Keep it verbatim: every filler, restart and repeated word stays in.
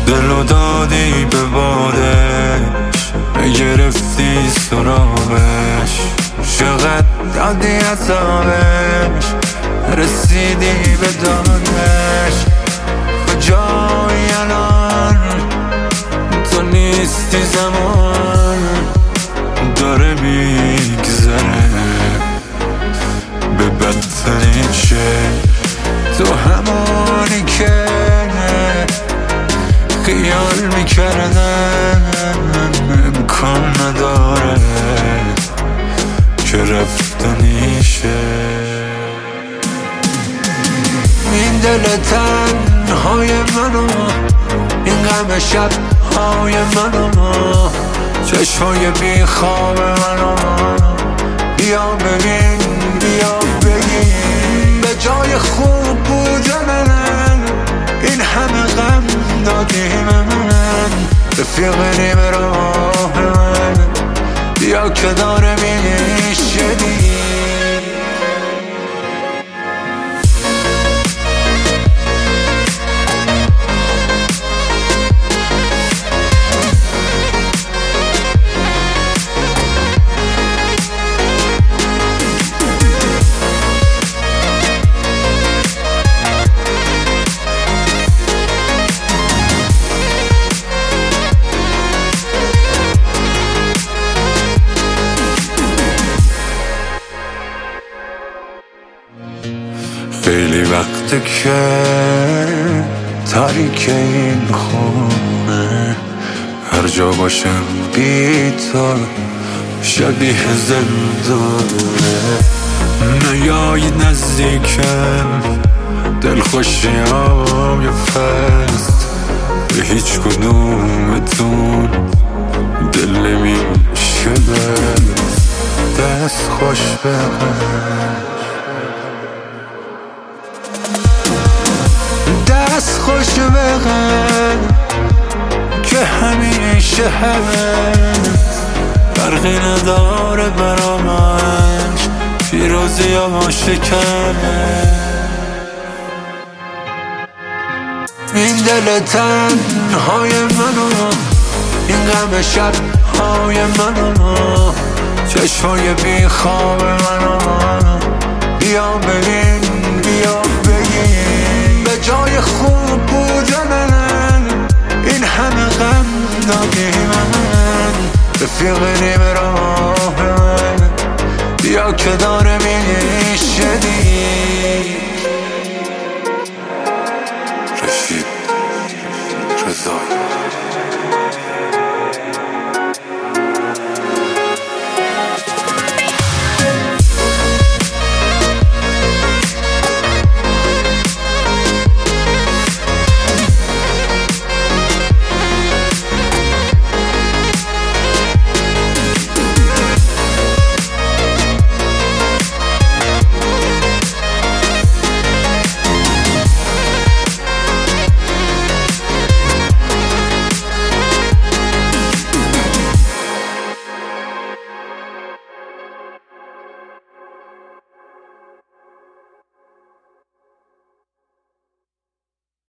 دلو دادی به بادش، گرفتی سرابش، چقدر دادی عذابش، رسیدی به دانش. کجایی الان تو نیستی، زمان داره میگذره به بدترین شکل. تو همونی که خیال میکردم امکان نداره که رفتنیشه. این دل تنهای منو، این غم شبهای منو، چشمای بیخواب منو، بیا ببین بیا بگین به جای خوب بودن این همه غم دادی من، رفیق به راه من، بیا که داره میشدی. خیلی وقته که تاریک این خونه، هر جا باشم بی تو شبیه زندانه. نیایی نزدیکم، دل خوشیام فست، به هیچ کدومتون دل نمیشه بست. دست خوش بقید، دست خوش بقید که همیشه هست، فرقی نداره برامش پیروزی یا شکنه. این دل تنهای منو، این غم شبهای منو، چشمای بیخواب منو، بیا ببین بیا بگین به جای خوب بودن این همه غم دادی من، رفیق به راه من، بیا که داری